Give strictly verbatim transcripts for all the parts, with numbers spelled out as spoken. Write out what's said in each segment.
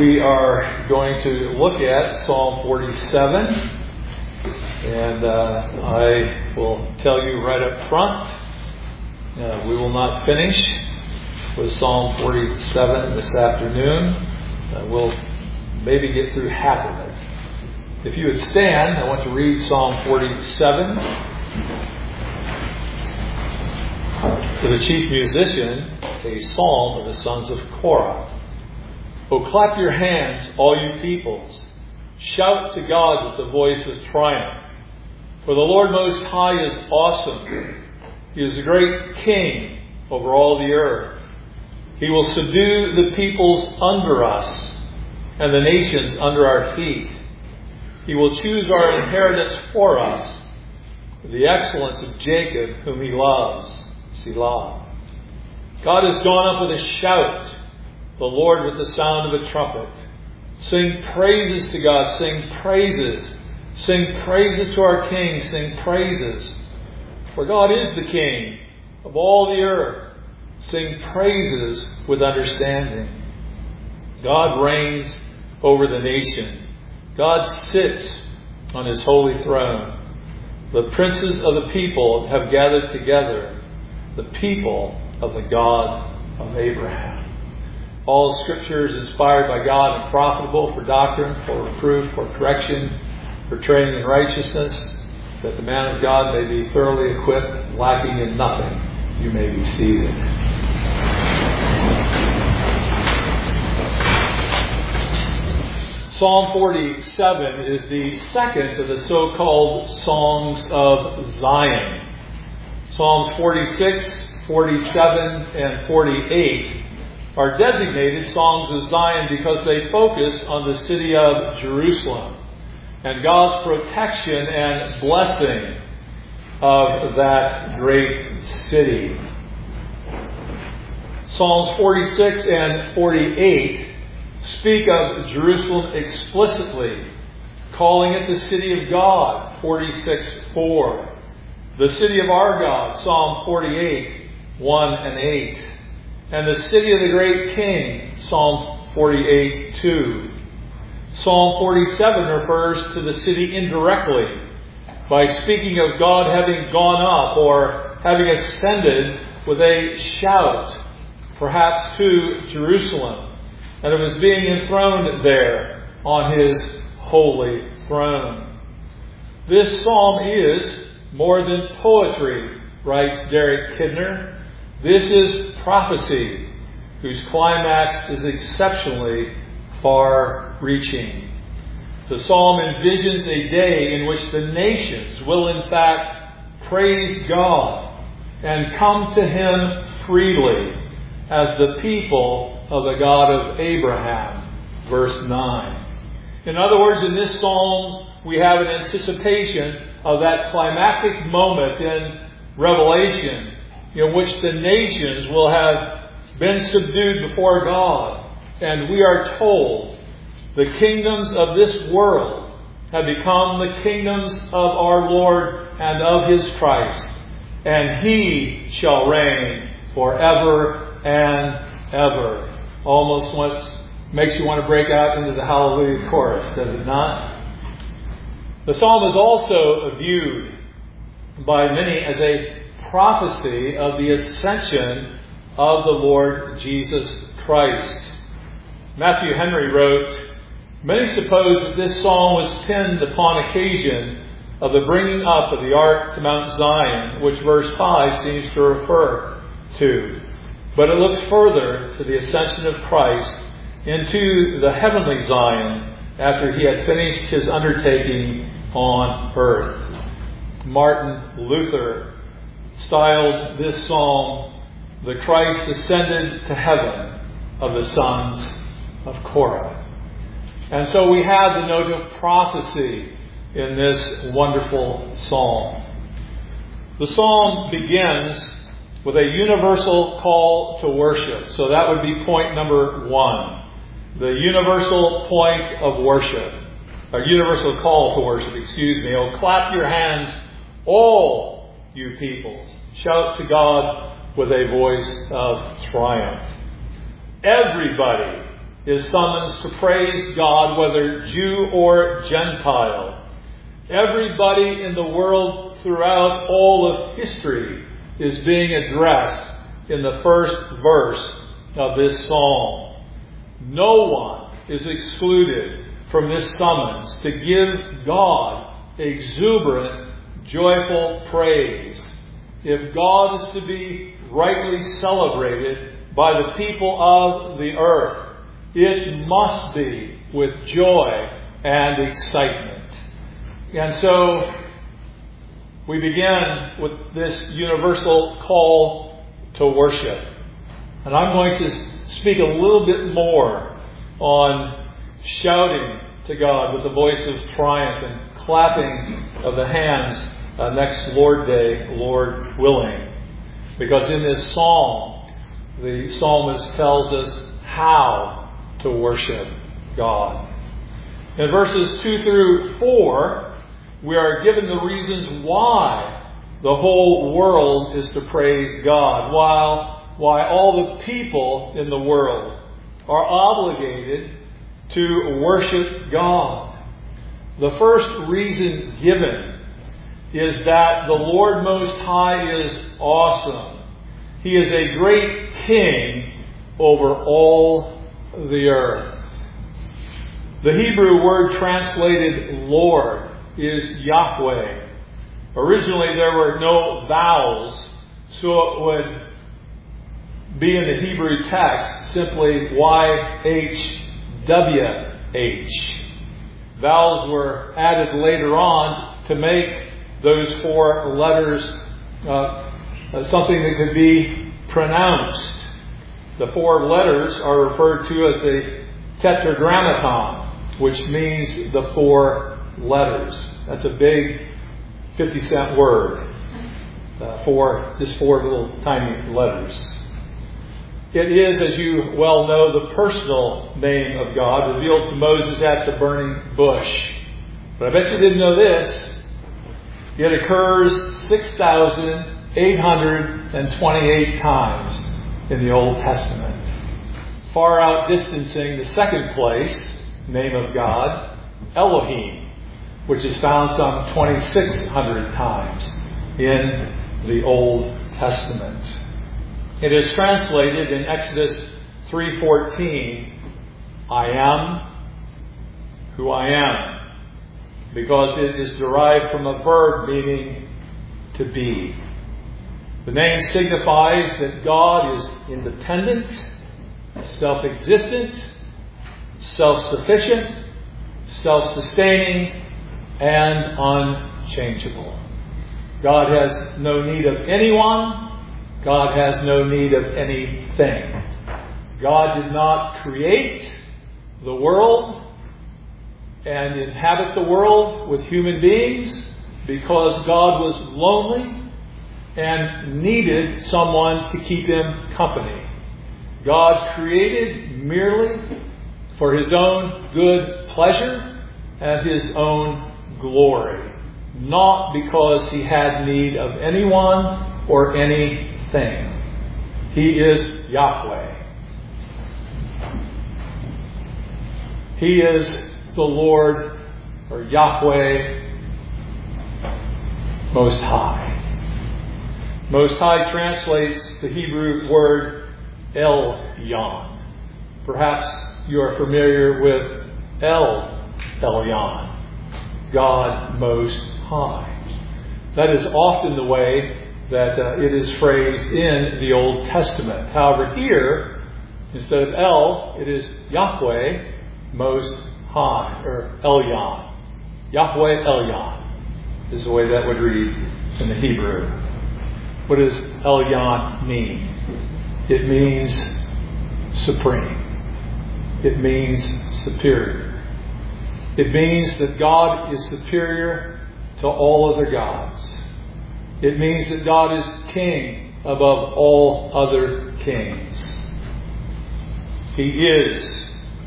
we are going to look at Psalm forty-seven, and uh, I will tell you right up front, uh, we will not finish with Psalm forty-seven this afternoon. Uh, we'll maybe get through half of it. If you would stand, I want to read Psalm forty-seven to the chief musician, a psalm of the sons of Korah. O clap your hands, all you peoples. Shout to God with the voice of triumph. For the Lord Most High is awesome. He is a great king over all the earth. He will subdue the peoples under us and the nations under our feet. He will choose our inheritance for us, the excellence of Jacob, whom he loves. Selah. God has gone up with a shout, the Lord with the sound of a trumpet. Sing praises to God, sing praises. Sing praises to our King, sing praises. For God is the King of all the earth. Sing praises with understanding. God reigns over the nation. God sits on his holy throne. The princes of the people have gathered together, the people of the God of Abraham. All Scripture is inspired by God and profitable for doctrine, for reproof, for correction, for training in righteousness, that the man of God may be thoroughly equipped, lacking in nothing. You may be seated. Psalm forty-seven is the second of the so-called Songs of Zion. Psalms forty-six, forty-seven, and forty-eight are designated Songs of Zion because they focus on the city of Jerusalem and God's protection and blessing of that great city. Psalms forty-six and forty-eight speak of Jerusalem explicitly, calling it the city of God, forty-six four. The city of our God, Psalm forty-eight, one and eight. And the city of the great King, Psalm forty-eight two. Psalm forty-seven refers to the city indirectly by speaking of God having gone up or having ascended with a shout, perhaps to Jerusalem, and it was being enthroned there on his holy throne. This psalm is more than poetry, writes Derek Kidner. This is prophecy, whose climax is exceptionally far-reaching. The psalm envisions a day in which the nations will in fact praise God and come to him freely as the people of the God of Abraham. Verse nine. In other words, in this psalm we have an anticipation of that climactic moment in Revelation in which the nations will have been subdued before God. And we are told the kingdoms of this world have become the kingdoms of our Lord and of his Christ. And he shall reign forever and ever. Almost what makes you want to break out into the Hallelujah chorus, does it not? The psalm is also viewed by many as a prophecy of the ascension of the Lord Jesus Christ. Matthew Henry wrote, "Many suppose that this psalm was penned upon occasion of the bringing up of the ark to Mount Zion, which verse five seems to refer to. But it looks further to the ascension of Christ into the heavenly Zion after he had finished his undertaking on earth." Martin Luther styled this psalm the Christ ascended to heaven of the sons of Korah. And so we have the note of prophecy in this wonderful psalm. The psalm begins with a universal call to worship. So that would be point number one. The universal point of worship. A universal call to worship, excuse me. Oh, clap your hands, all you peoples. Shout to God with a voice of triumph. Everybody is summons to praise God, whether Jew or Gentile. Everybody in the world throughout all of history is being addressed in the first verse of this psalm. No one is excluded from this summons to give God exuberant, joyful praise. If God is to be rightly celebrated by the people of the earth, it must be with joy and excitement. And so we begin with this universal call to worship. And I'm going to speak a little bit more on shouting to God with a voice of triumph and clapping of the hands uh, next Lord Day, Lord willing. Because in this psalm, the psalmist tells us how to worship God. In verses two through four, we are given the reasons why the whole world is to praise God, while why all the people in the world are obligated to worship God. The first reason given is that the Lord Most High is awesome. He is a great king over all the earth. The Hebrew word translated Lord is Yahweh. Originally there were no vowels, so it would be in the Hebrew text simply Y H W H. Vowels were added later on to make those four letters uh, something that could be pronounced. The four letters are referred to as the tetragrammaton, which means the four letters. That's a big fifty cent word uh, for just four little tiny letters. It is, as you well know, the personal name of God revealed to Moses at the burning bush. But I bet you didn't know this. It occurs six thousand eight hundred twenty-eight times in the Old Testament, far outdistancing the second place name of God, Elohim, which is found some twenty-six hundred times in the Old Testament. It is translated in Exodus three fourteen, I am who I am, because it is derived from a verb meaning to be. The name signifies that God is independent, self-existent, self-sufficient, self-sustaining, and unchangeable. God has no need of anyone. God has no need of anything. God did not create the world and inhabit the world with human beings because God was lonely and needed someone to keep him company. God created merely for his own good pleasure and his own glory, not because he had need of anyone or anything. He is Yahweh. He is the Lord, or Yahweh, Most High. Most High translates the Hebrew word Elyon. Perhaps you are familiar with El Elyon, God Most High. That is often the way that uh, it is phrased in the Old Testament. However, here, instead of El, it is Yahweh Most High, or Elyon. Yahweh Elyon is the way that would read in the Hebrew. What does Elyon mean? It means supreme. It means superior. It means that God is superior to all other gods. It means that God is king above all other kings. He is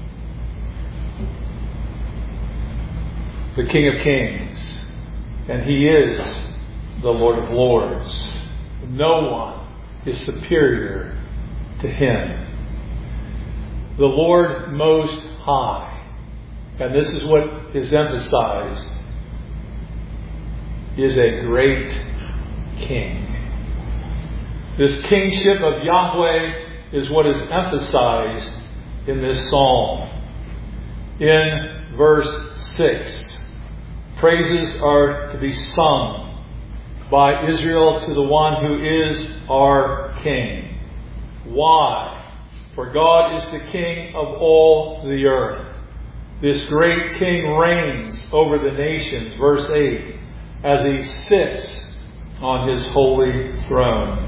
the King of Kings, and He is the Lord of Lords. No one is superior to Him. the Lord Most High. And this is what is emphasized, is a great king. This kingship of Yahweh is what is emphasized in this psalm. In verse six, praises are to be sung by Israel to the one who is our king. Why? For God is the king of all the earth. This great king reigns over the nations, verse eight, as he sits on his holy throne.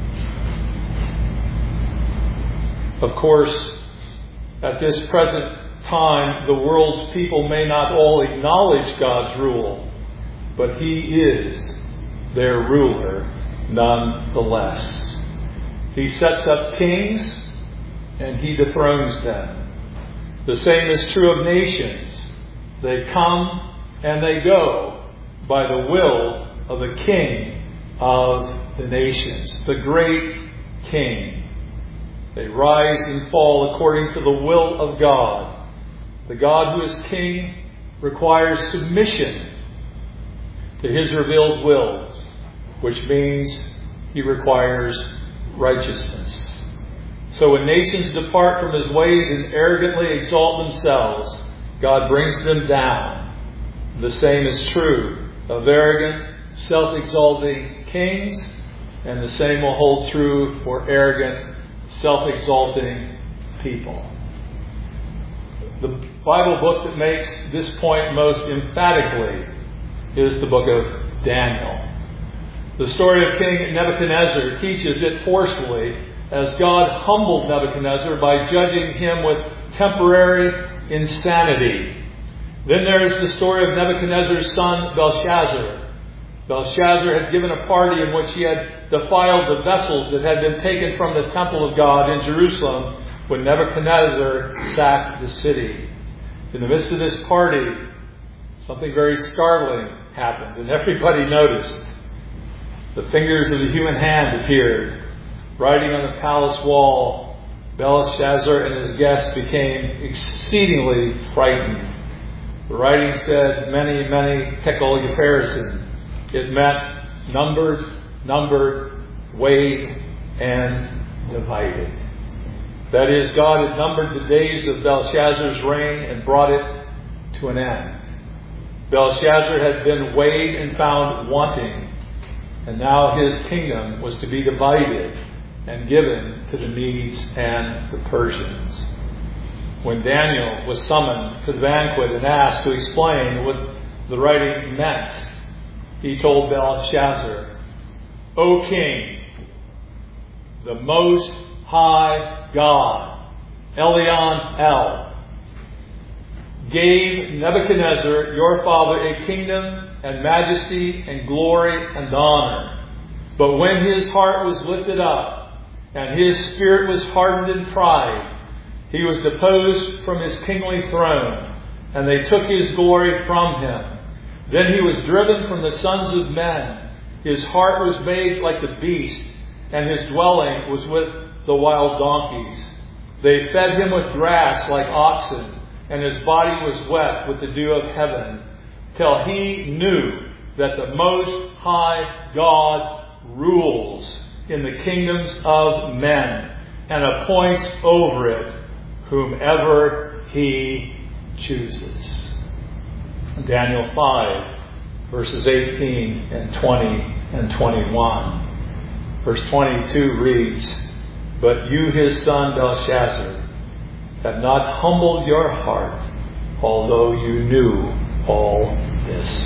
Of course, at this present time, the world's people may not all acknowledge God's rule, but He is their ruler nonetheless. He sets up kings and He dethrones them. The same is true of nations. They come and they go by the will of the King of the nations, the great King. They rise and fall according to the will of God. The God who is King requires submission to His revealed will, which means He requires righteousness. So when nations depart from His ways and arrogantly exalt themselves, God brings them down. The same is true of arrogant, self-exalting kings, and the same will hold true for arrogant, self-exalting people. The Bible book that makes this point most emphatically is the book of Daniel. The story of King Nebuchadnezzar teaches it forcefully as God humbled Nebuchadnezzar by judging him with temporary insanity. Then there is the story of Nebuchadnezzar's son Belshazzar. Belshazzar had given a party in which he had defiled the vessels that had been taken from the temple of God in Jerusalem when Nebuchadnezzar sacked the city. In the midst of this party, something very startling happened, and everybody noticed. The fingers of the human hand appeared. Writing on the palace wall, Belshazzar and his guests became exceedingly frightened. The writing said, many, many tekel upharsin. It meant numbered, numbered, weighed, and divided. That is, God had numbered the days of Belshazzar's reign and brought it to an end. Belshazzar had been weighed and found wanting, and now his kingdom was to be divided and given to the Medes and the Persians. When Daniel was summoned to the banquet and asked to explain what the writing meant, he told Belshazzar, O king, the most high God, Elyon El, gave Nebuchadnezzar, your father, a kingdom and majesty and glory and honor. But when his heart was lifted up and his spirit was hardened in pride, he was deposed from his kingly throne, and they took his glory from him. Then he was driven from the sons of men. His heart was made like the beast, and his dwelling was with the wild donkeys. They fed him with grass like oxen, and his body was wet with the dew of heaven, till he knew that the Most High God rules in the kingdoms of men and appoints over it whomever He chooses. Daniel five, verses eighteen and twenty and twenty-one. Verse twenty-two reads, But you, his son Belshazzar, have not humbled your heart, although you knew all this.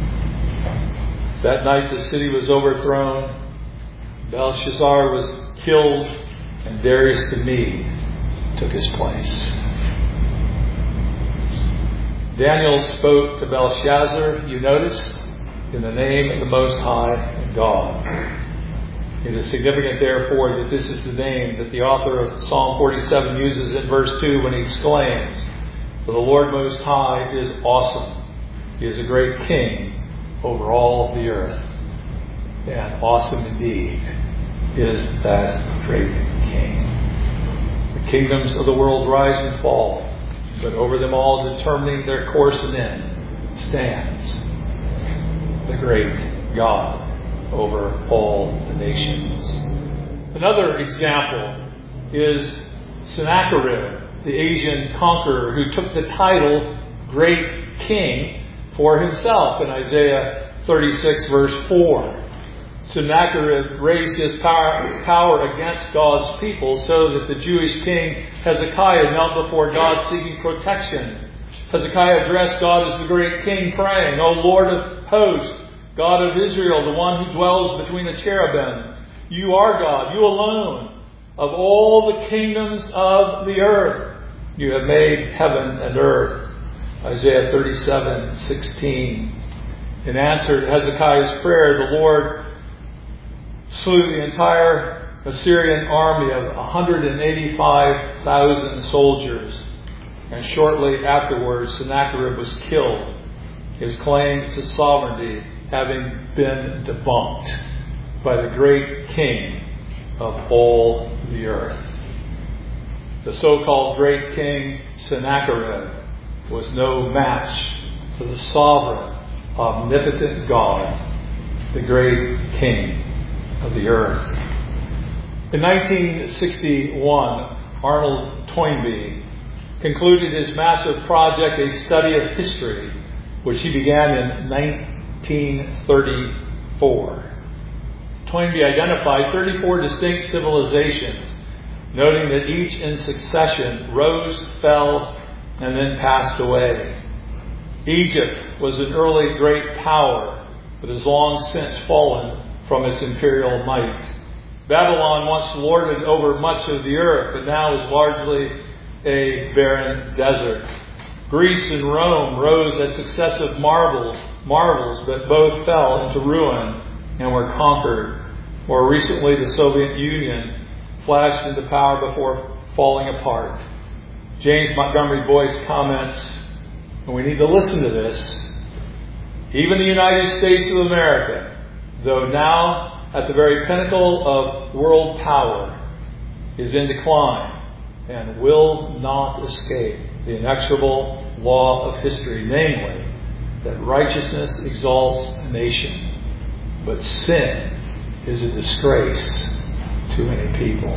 That night the city was overthrown, Belshazzar was killed, and Darius the Mede took his place. Daniel spoke to Belshazzar, you notice, in the name of the Most High God. It is significant, therefore, that this is the name that the author of Psalm forty-seven uses in verse two when he exclaims, For the Lord Most High is awesome. He is a great king over all the earth. And awesome indeed is that great king. The Kingdoms of the world rise and fall, but over them all, determining their course and end, stands the great God over all the nations. Another example is Sennacherib, the Asian conqueror who took the title Great King for himself in Isaiah thirty-six verse four. Sennacherib raised his power, power against God's people so that the Jewish king Hezekiah knelt before God seeking protection. Hezekiah addressed God as the great king, praying, O Lord of hosts, God of Israel, the one who dwells between the cherubim, you are God, you alone, of all the kingdoms of the earth. You have made heaven and earth. Isaiah thirty-seven sixteen. In answer to Hezekiah's prayer, the Lord slew the entire Assyrian army of one hundred eighty-five thousand soldiers. And shortly afterwards, Sennacherib was killed, his claim to sovereignty having been debunked by the great king of all the earth. The so-called great king Sennacherib was no match for the sovereign, omnipotent God, the great king of the earth. In nineteen sixty-one, Arnold Toynbee concluded his massive project, A Study of History, which he began in nineteen thirty-four. Toynbee identified thirty-four distinct civilizations, noting that each in succession rose, fell, and then passed away. Egypt was an early great power, but has long since fallen from its imperial might. Babylon once lorded over much of the earth, but now is largely a barren desert. Greece and Rome rose as successive marvels, marvels, but both fell into ruin and were conquered. More recently, the Soviet Union flashed into power before falling apart. James Montgomery Boyce comments, and we need to listen to this, even the United States of America, though now at the very pinnacle of world power, is in decline and will not escape the inexorable law of history, namely, that righteousness exalts a nation, but sin is a disgrace to any people.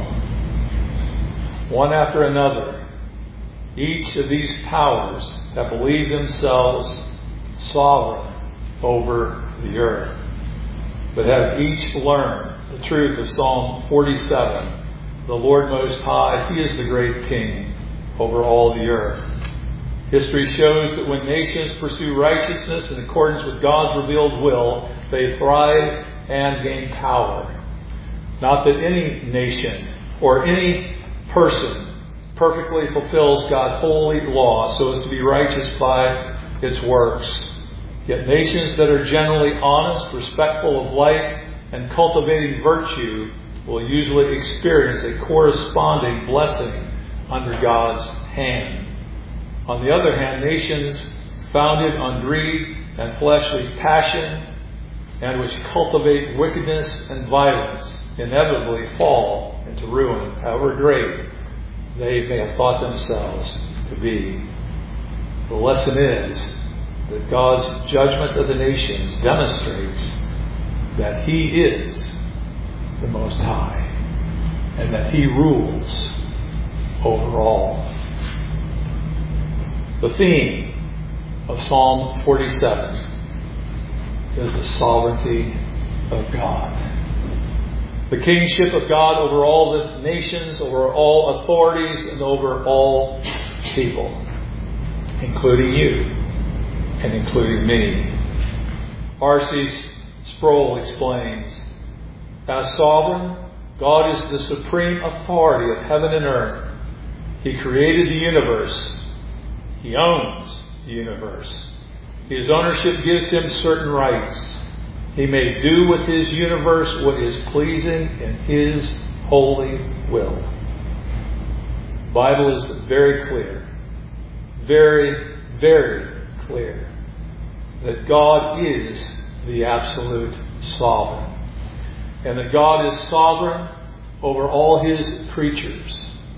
One after another, each of these powers have believed themselves sovereign over the earth, but have each learned the truth of Psalm forty-seven. The Lord Most High, He is the great King over all the earth. History shows that when nations pursue righteousness in accordance with God's revealed will, they thrive and gain power. Not that any nation or any person perfectly fulfills God's holy law so as to be righteous by its works. Yet nations that are generally honest, respectful of life, and cultivating virtue will usually experience a corresponding blessing under God's hand. On the other hand, nations founded on greed and fleshly passion, and which cultivate wickedness and violence, inevitably fall into ruin, however great they may have thought themselves to be. The lesson is that God's judgment of the nations demonstrates that He is the Most High and that He rules over all. The theme of Psalm forty-seven is the sovereignty of God. The kingship of God over all the nations, over all authorities, and over all people, including you and including me. R C Sproul explains, as sovereign, God is the supreme authority of heaven and earth. He created the universe. He owns the universe. His ownership gives Him certain rights. He may do with His universe what is pleasing in His holy will. The Bible is very clear, very, very clear, that God is the absolute sovereign, and that God is sovereign over all His creatures,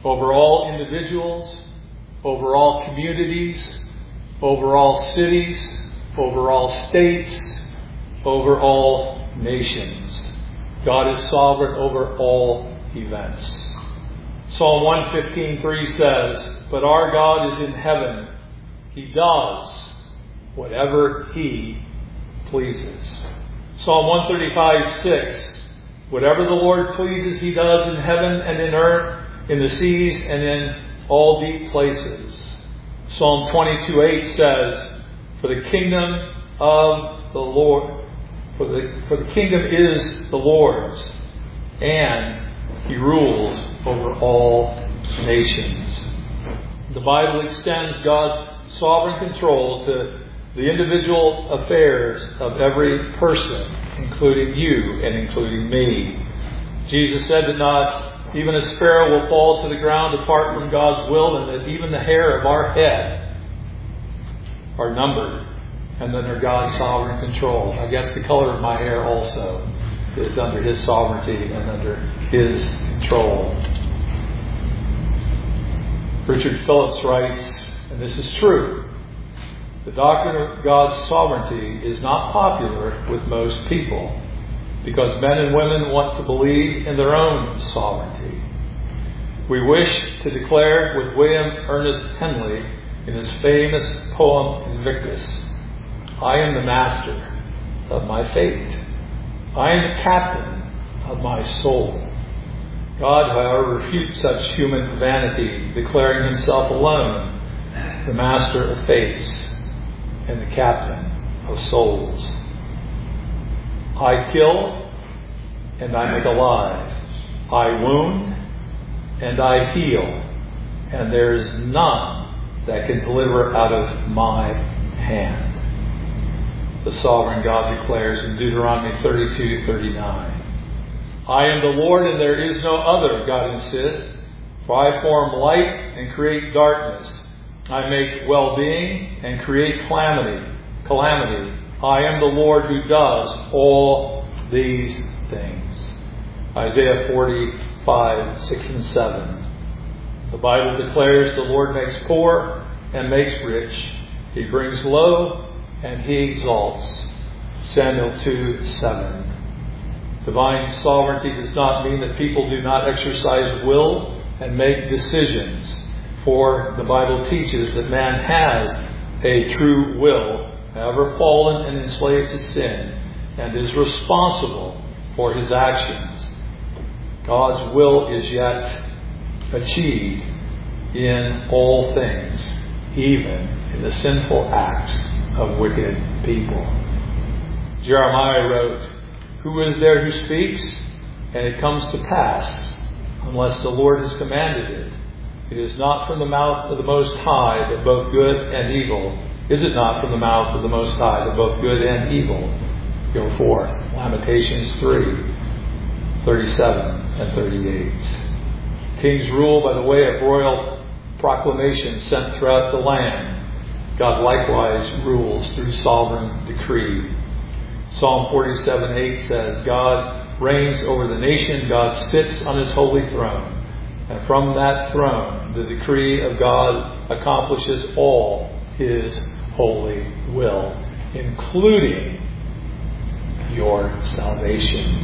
over all individuals, over all communities, over all cities, over all states, over all nations. God is sovereign over all events. Psalm one fifteen three says, "But our God is in heaven. He does whatever He pleases." Psalm one thirty-five six, "Whatever the Lord pleases He does in heaven and in earth, in the seas and in all deep places." Psalm twenty-two eight says, "For the kingdom of the Lord, for the, for the kingdom is the Lord's, and He rules over all nations." The Bible extends God's sovereign control to the individual affairs of every person, including you and including me. Jesus said that not even a sparrow will fall to the ground apart from God's will, and that even the hair of our head are numbered and under God's sovereign control. I guess the color of my hair also is under His sovereignty and under His control. Richard Phillips writes, and this is true, "The doctrine of God's sovereignty is not popular with most people because men and women want to believe in their own sovereignty. We wish to declare with William Ernest Henley in his famous poem Invictus, 'I am the master of my fate. I am the captain of my soul.' God, however, refutes such human vanity, declaring Himself alone the master of fates and the captain of souls. 'I kill and I make alive. I wound and I heal. And there is none that can deliver out of my hand," the sovereign God declares in Deuteronomy thirty-two thirty-nine. "I am the Lord and there is no other," God insists, "for I form light and create darkness. I make well-being and create calamity. Calamity. I am the Lord who does all these things." Isaiah forty-five six and seven. The Bible declares the Lord makes poor and makes rich. He brings low and He exalts. Samuel two seven. Divine sovereignty does not mean that people do not exercise will and make decisions. For the Bible teaches that man has a true will, however fallen and enslaved to sin, and is responsible for his actions. God's will is yet achieved in all things, even in the sinful acts of wicked people. Jeremiah wrote, "Who is there who speaks, and it comes to pass, unless the Lord has commanded it? It is not from the mouth of the Most High that both good and evil. Is it not from the mouth of the Most High that both good and evil go forth?" Lamentations three, thirty-seven and thirty-eight. Kings rule by the way of royal proclamation sent throughout the land. God likewise rules through sovereign decree. Psalm forty-seven eight says, "God reigns over the nation. God sits on His holy throne. And from that throne, the decree of God accomplishes all His holy will, including your salvation."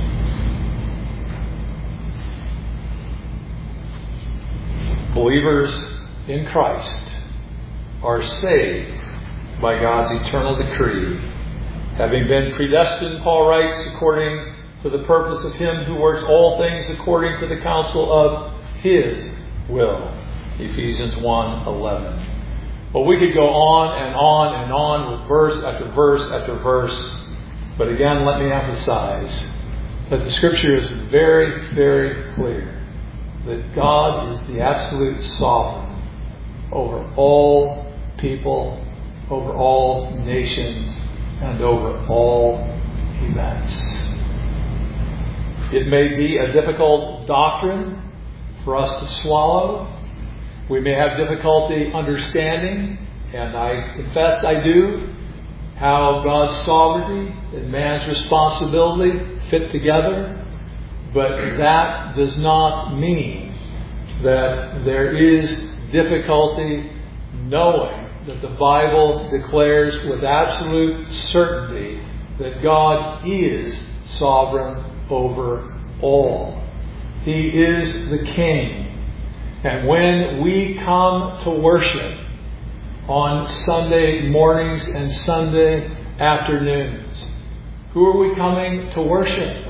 Believers in Christ are saved by God's eternal decree. Having been predestined, Paul writes, according to the purpose of Him who works all things according to the counsel of His will. Ephesians one eleven. Well, we could go on and on and on with verse after verse after verse. But again, let me emphasize that the Scripture is very, very clear that God is the absolute sovereign over all people, over all nations, and over all events. It may be a difficult doctrine for us to swallow. We may have difficulty understanding, and I confess I do, how God's sovereignty and man's responsibility fit together. But that does not mean that there is difficulty knowing that the Bible declares with absolute certainty that God is sovereign over all. He is the King. And when we come to worship on Sunday mornings and Sunday afternoons, who are we coming to worship?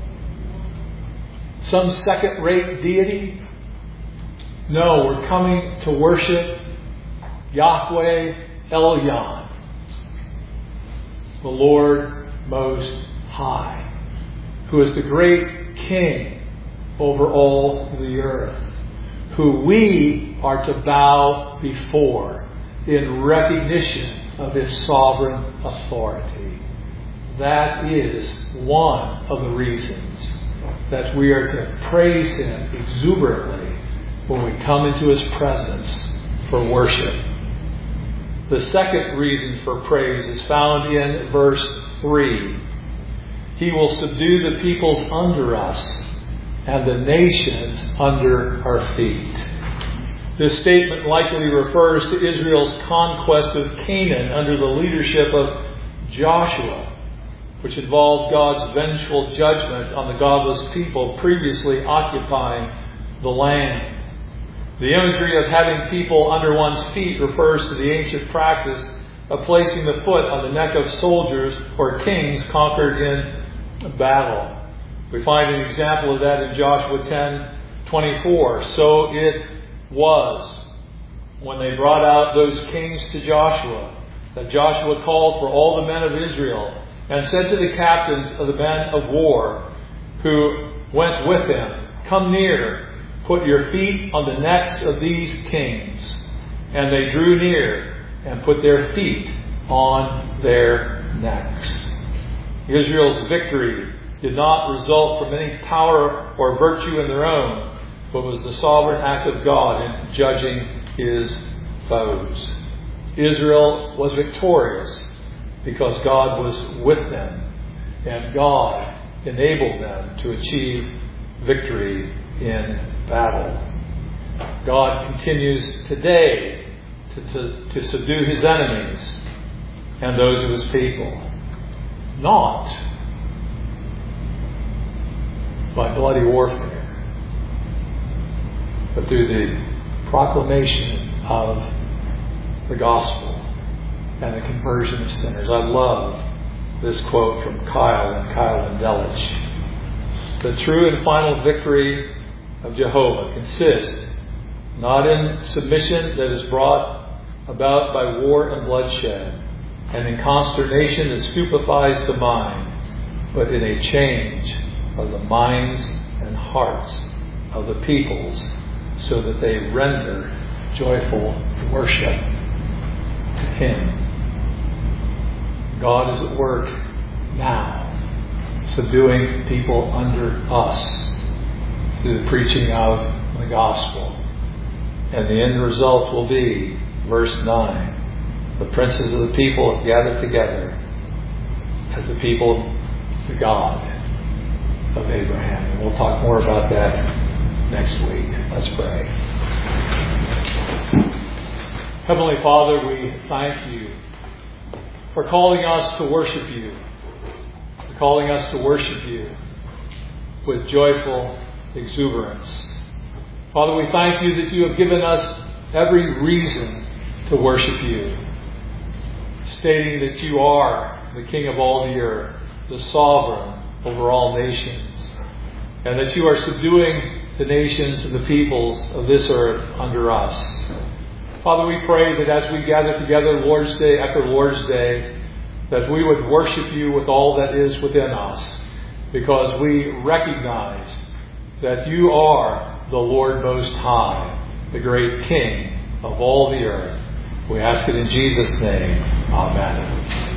Some second-rate deity? No, we're coming to worship Yahweh Elyon, the Lord Most High, who is the great King over all the earth, who we are to bow before in recognition of His sovereign authority. That is one of the reasons that we are to praise Him exuberantly when we come into His presence for worship. The second reason for praise is found in verse three. He will subdue the peoples under us and the nations under our feet. This statement likely refers to Israel's conquest of Canaan under the leadership of Joshua, which involved God's vengeful judgment on the godless people previously occupying the land. The imagery of having people under one's feet refers to the ancient practice of placing the foot on the neck of soldiers or kings conquered in battle. We find an example of that in Joshua ten twenty-four. So it was when they brought out those kings to Joshua that Joshua called for all the men of Israel and said to the captains of the men of war who went with him, "Come near, put your feet on the necks of these kings." And they drew near and put their feet on their necks. Israel's victory did not result from any power or virtue in their own, but was the sovereign act of God in judging His foes. Israel was victorious because God was with them, and God enabled them to achieve victory in battle. God continues today to, to, to subdue His enemies and those of His people, not by bloody warfare, but through the proclamation of the gospel and the conversion of sinners. I love this quote from Kyle and Kyle and Delich. The true and final victory of Jehovah consists not in submission that is brought about by war and bloodshed, and in consternation that stupefies the mind, but in a change of the minds and hearts of the peoples, so that they render joyful worship to Him. God is at work now, subduing people under us through the preaching of the gospel. And the end result will be, verse nine, the princes of the people have gathered together as the people of God of Abraham. And we'll talk more about that next week. Let's pray. Heavenly Father, we thank You for calling us to worship You, for calling us to worship You with joyful exuberance. Father, we thank You that You have given us every reason to worship You, stating that You are the King of all the earth, the sovereign over all nations, and that You are subduing the nations and the peoples of this earth under us. Father, we pray that as we gather together Lord's Day after Lord's Day, that we would worship You with all that is within us, because we recognize that You are the Lord Most High, the great King of all the earth. We ask it in Jesus' name. Amen.